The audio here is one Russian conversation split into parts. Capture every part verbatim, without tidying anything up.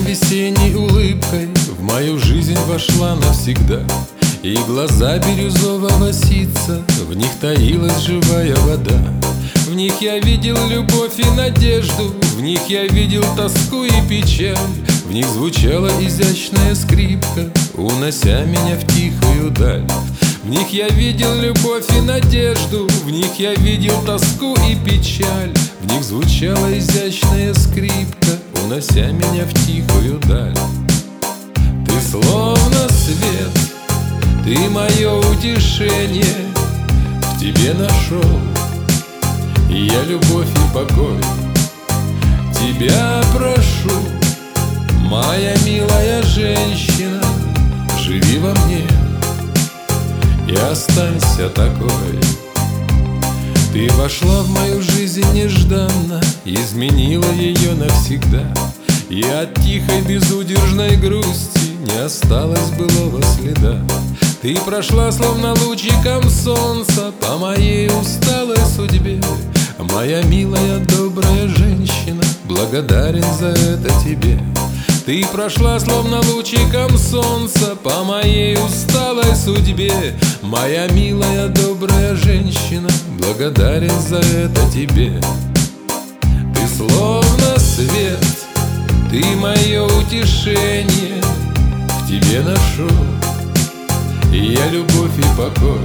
весенней улыбкой в мою жизнь вошла навсегда. И глаза бирюзового ситца, в них таилась живая вода. В них я видел любовь и надежду, в них я видел тоску и печаль. В них звучала изящная скрипка, унося меня в тихую даль. В них я видел любовь и надежду, в них я видел тоску и печаль. В них звучала изящная скрипка, унося меня в тихую даль. Ты словно свет, ты мое утешение, в тебе нашел и я любовь и покой. Тебя прошу, моя милая женщина, живи во мне и останься такой. Ты вошла в мою жизнь нежданно, изменила ее навсегда. И от тихой безудержной грусти не осталось былого следа. Ты прошла словно лучиком солнца по моей усталой судьбе. Моя милая добрая женщина, благодарен за это тебе. Ты прошла словно лучиком солнца по моей усталой судьбе. Моя милая добрая женщина, благодарен за это тебе. Ты словно свет, ты мое утешение, в тебе нашел и я любовь и покой.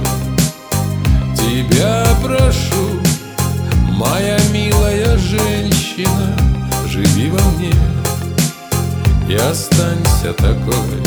Тебя прошу, моя милая женщина, живи во мне и останься такой.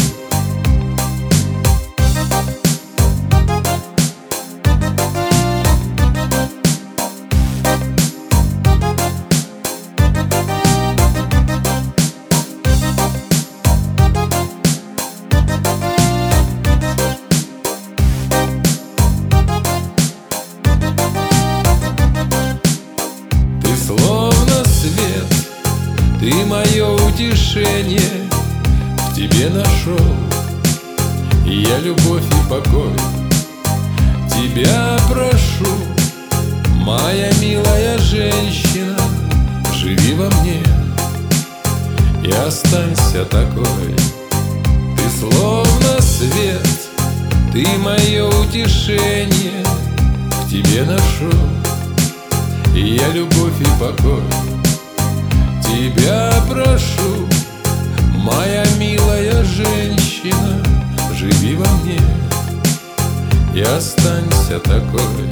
Словно свет, ты мое утешение, в тебе нашел и я любовь и покой. Тебя прошу, моя милая женщина, живи во мне и останься такой. Ты словно свет, ты мое утешение, в тебе нашел и я любовь и покой. Тебя прошу, моя милая женщина, живи во мне и останься такой.